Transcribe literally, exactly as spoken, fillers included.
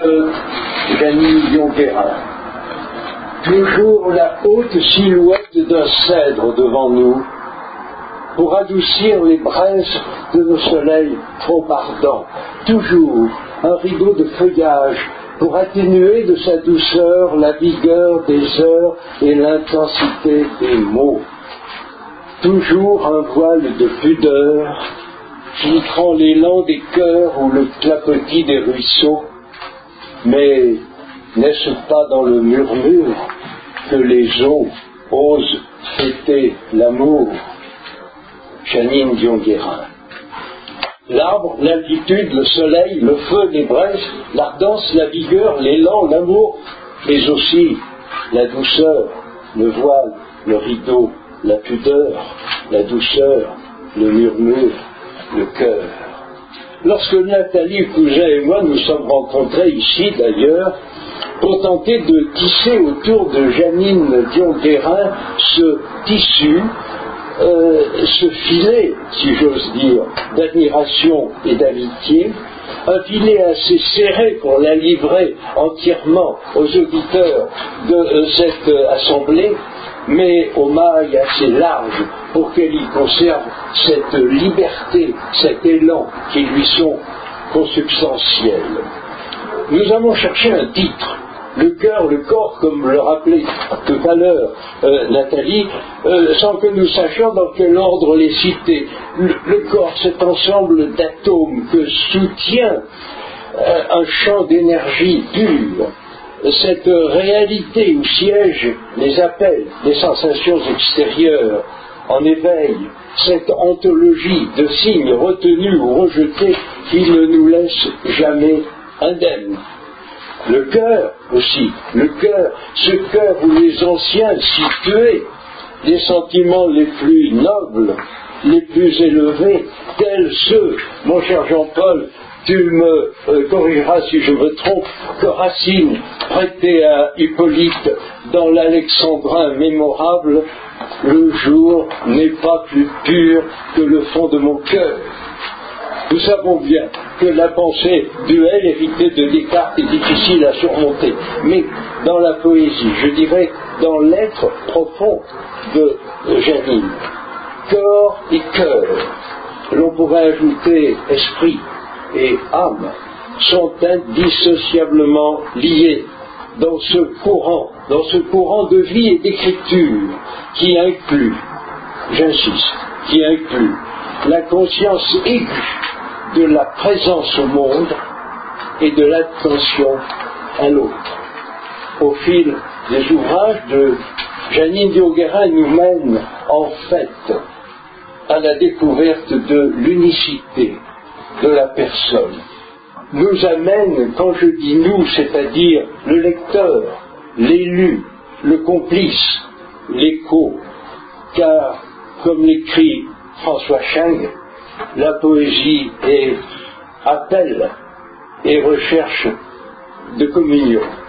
de Janine Dion-Guérin. Toujours la haute silhouette d'un cèdre devant nous, pour adoucir les braises de nos soleils trop ardents. Toujours un rideau de feuillage pour atténuer de sa douceur la vigueur des heures et l'intensité des mots. Toujours un voile de pudeur filtrant l'élan des cœurs ou le clapotis des ruisseaux. Mais n'est-ce pas dans le murmure que les eaux osent fêter l'amour? Janine Dion-Guérin. L'arbre, l'altitude, le soleil, le feu, les braises, l'ardence, la vigueur, l'élan, l'amour, mais aussi la douceur, le voile, le rideau, la pudeur, la douceur, le murmure, le cœur. Lorsque Nathalie Cousin et moi nous sommes rencontrés ici d'ailleurs, pour tenter de tisser autour de Janine Dion-Guérin ce tissu, euh, ce filet, si j'ose dire, d'admiration et d'amitié, un filet assez serré pour la livrer entièrement aux auditeurs de euh, cette euh, assemblée, mais aux mailles assez larges pour qu'elle y conserve cette liberté, cet élan qui lui sont consubstantiels. Nous avons cherché un titre. Le cœur, le corps, comme le rappelait tout à l'heure euh, Nathalie, euh, sans que nous sachions dans quel ordre les citer. Le, le corps, cet ensemble d'atomes que soutient euh, un champ d'énergie pure, cette réalité où siègent les appels, les sensations extérieures en éveil, cette ontologie de signes retenus ou rejetés qui ne nous laisse jamais indemnes. Le cœur aussi, le cœur, ce cœur où les anciens situaient les sentiments les plus nobles, les plus élevés, tels ceux, mon cher Jean-Paul, tu me euh, corrigeras si je me trompe, que Racine prêtait à Hippolyte dans l'Alexandrin mémorable, le jour n'est pas plus pur que le fond de mon cœur. Nous savons bien que la pensée duel héritée de Descartes est difficile à surmonter, mais dans la poésie, je dirais dans l'être profond de Janine, corps et cœur, l'on pourrait ajouter esprit et âme, sont indissociablement liés dans ce courant, dans ce courant de vie et d'écriture qui inclut, j'insiste, qui inclut la conscience aiguë de la présence au monde et de l'attention à l'autre. Au fil des ouvrages de Janine Dion-Guérin nous mène en fait à la découverte de l'unicité de la personne. Nous amène, quand je dis nous, c'est-à-dire le lecteur, l'élu, le complice, l'écho, car, comme l'écrit François Cheng, la poésie est appel et recherche de communion.